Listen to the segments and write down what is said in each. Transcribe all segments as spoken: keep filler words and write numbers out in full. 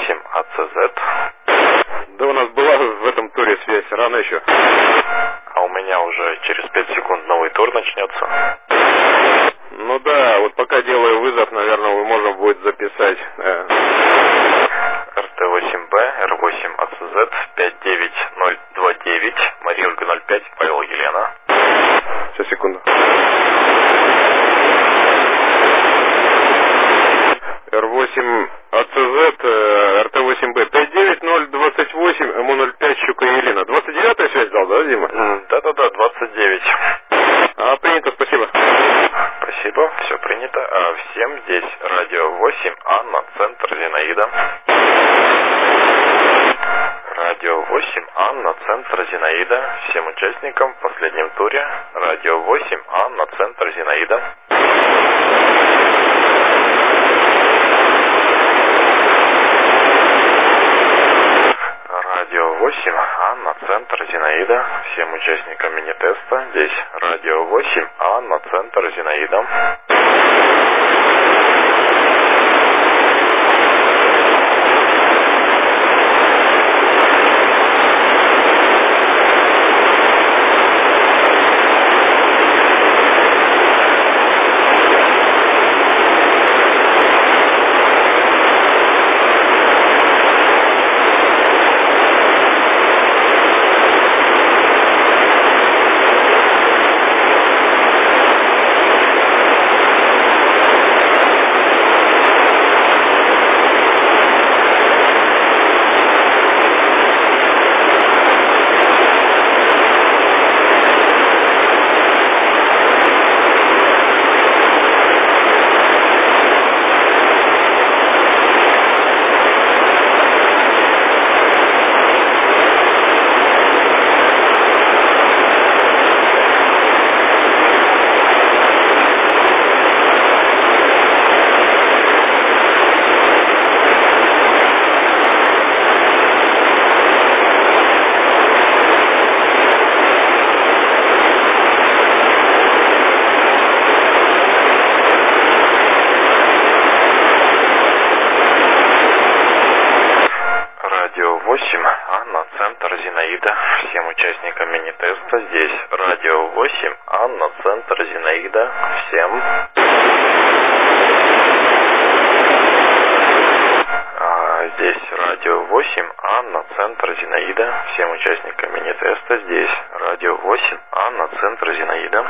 восемь А Ц Зет. Да у нас была в этом туре связь, рано еще. А у меня уже через пять секунд новый тур начнется. Ну да, вот пока делаю вызов, наверное, можно будет записать. Р Т восемь Б, Р восемь А Ц Зет, пять девять ноль два девять, Мария Ольга ноль пять, Павел Елена. Сейчас, секунду. Р восемь А Ц Зет, Р Т восемь Б, пять девять ноль двадцать восемь, М ноль пять, Щука Елена. двадцать девятая связь дал, да, Дима? Да-да-да, двадцать девять. А, принято, спасибо. Спасибо, все принято. А всем здесь радио восемь, Анна, центр Зинаида. Радио восемь, Анна, центр Зинаида. Всем участникам в последнем туре. Радио восемь, Анна, центр Зинаида. Радио восемь, Анна, центр Зинаида. Всем участникам мини-теста. Здесь радио восемь, Анна, центр Зинаида. Всем участникам мини-теста здесь радио восемь, Анна, центр Зинаида. Всем. А, здесь радио восемь, Анна, центр Зинаида. Всем участникам мини-теста здесь радио восемь, Анна, центр Зинаида.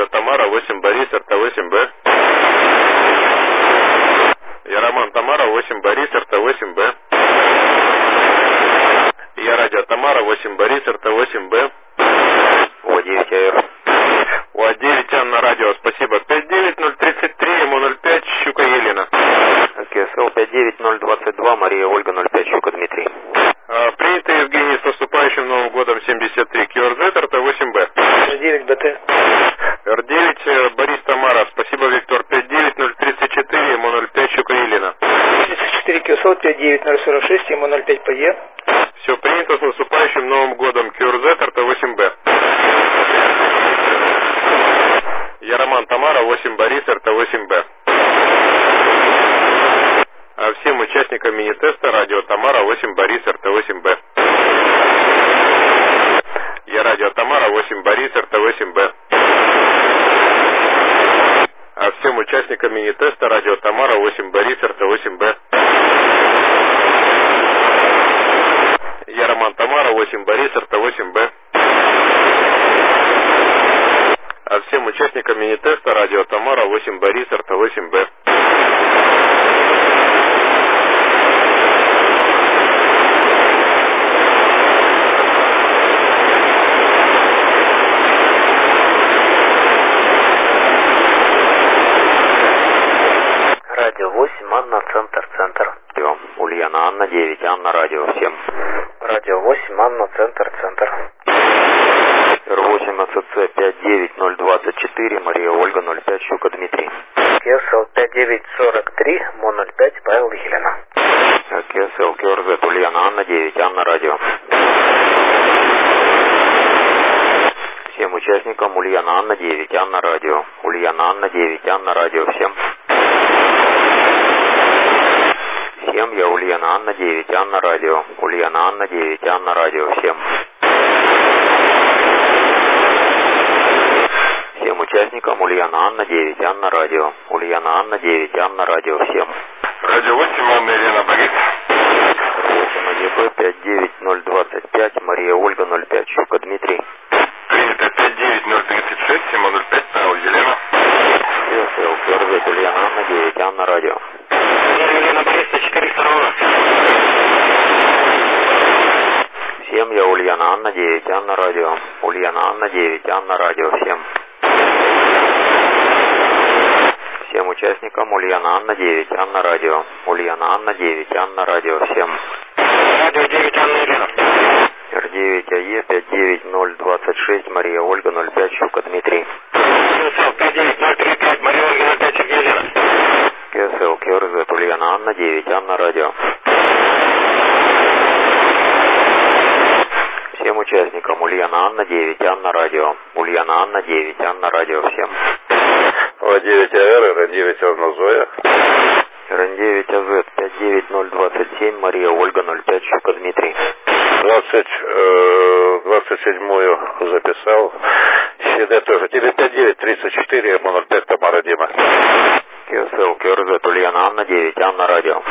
радио Тамара, восемь Борис, эр тэ восемь бэ. Я Роман, Тамара, восемь Борис, эр тэ восемь бэ. Я радио Тамара, восемь Борис, эр тэ восемь бэ. О девять АР. О девять Анна радио, спасибо. пять девять ноль тридцать три, эм ноль пять, Щука Елена. КСЛ пять девять ноль двадцать два, Мария Ольга ноль пять, Щука Дмитрий. А, принято, Евгений, с наступающим Новым годом семьдесят три, КЮРЗ, эр тэ восемь бэ. эр девять бэ тэ. эр девять, Борис, Тамара, спасибо, Виктор. пять девять ноль тридцать четыре, эм ноль пять, Щука Елена. тридцать четыре КСЛ пять девять ноль сорок шесть, эм ноль пять ПЕ. Все принято, с наступающим Новым годом, КЮРЗ, эр тэ восемь бэ. Я Роман, Тамара, восемь Борис, эр тэ восемь бэ. А всем участникам мини-теста радио Тамара, восемь Борис, эр тэ восемь бэ. Я радио Тамара, восемь Борис, эр тэ восемь бэ. А всем участникам мини-теста радио Тамара, восемь Борис, эр тэ восемь бэ. Я Роман, Тамара, восемь Борис, эр тэ восемь бэ. А всем участникам мини-теста радио Тамара, восемь Борис, эр тэ восемь бэ. Радио восемь, Анна, центр, центр. Ульяна, Анна, девять, Анна, радио, всем. Радио восемь, Анна, центр, центр. эр восемь, АЦЦ пять девять ноль двадцать четыре, Мария Ольга ноль пять, Щука Дмитрий. КСЛ пять девять сорок три, МО ноль пять, Павел Елена. КСЛ КЮРЗ, Ульяна, Анна, девять, Анна, радио. Всем участникам Ульяна, Анна, девять, Анна, радио. Ульяна, Анна, девять, Анна, радио, всем. Всем, я Ульяна, Анна, девять, Анна, радио. Ульяна, Анна, девять, Анна, радио, всем. Всем участникам Ульяна, Анна, девять, Анна, радио. Ульяна, Анна, девять, Анна, радио, всем. Радио восемь, Анна, Елена, Борис. восемь АГБ пять девять ноль двадцать пять, Мария Ольга ноль пять, Щука Дмитрий. Принято пять девять ноль тридцать шесть, эм ноль пять, Павел Елена. КСЛ КЮРЗ, Ульяна, Анна, девять, Анна, радио. Елена, Борис, четыреста ровно. Всем, я Ульяна, Анна, девять, Анна, радио. Ульяна, Анна, девять, Анна, радио, всем. Всем участникам Ульяна, Анна, девять, Анна, радио. Ульяна, Анна, девять, Анна, радио, всем. Радио девять, Анна, Елена. эр девять АЕ пять девять ноль двадцать шесть, Мария Ольга ноль пять, Щука Дмитрий. КСЛ пять девять ноль тридцать пять, Мария Ольга ноль пять, Сергей Елена. КСЛ КЮРЗ, Ульяна, Анна, девять, Анна, радио. Всем участникам Ульяна, Анна, девять, Анна, радио. Ульяна, Анна, девять, Анна, радио, всем. О девять АР, эр девять, Анна, Зоя. эр девять АЗ пять девять ноль двадцать семь, Мария Ольга ноль пять, Щука Дмитрий. двадцать, двадцать седьмую записал. СИД тоже. Тебе пять девять тридцать четыре, эм ноль пять, Тамара, Дима. КСЛ КЮРЗ, Ульяна, Анна, девять, Анна, радио.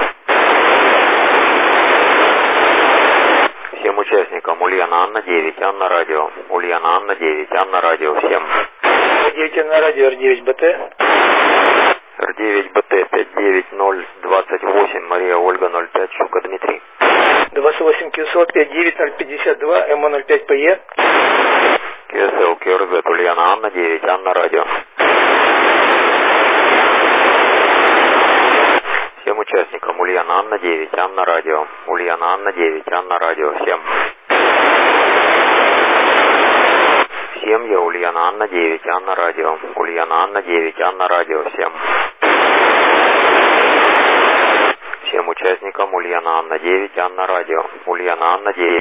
Всем участникам Ульяна, Анна, девять, Анна, радио. Ульяна, Анна, девять, Анна, радио, всем. эр девять Анна, радио, эр девять бэ тэ. эр девять бэ тэ пять девять ноль двадцать восемь, Мария Ольга ноль пять, Щука Дмитрий. двадцать восемь КСЛ пять девять ноль пятьдесят два, эм ноль пять ПЕ. КСЛ КЮРЗ, Ульяна, Анна, девять, Анна, радио. Всем участникам Ульяна, Анна, девять, Анна, радио. Ульяна, Анна, девять, Анна, радио, всем. Всем, я Ульяна, Анна, девять, Анна, радио. Ульяна, Анна, девять, Анна, радио, всем. Всем участникам Ульяна, Анна, девять, Анна, радио. Ульяна, Анна, девять.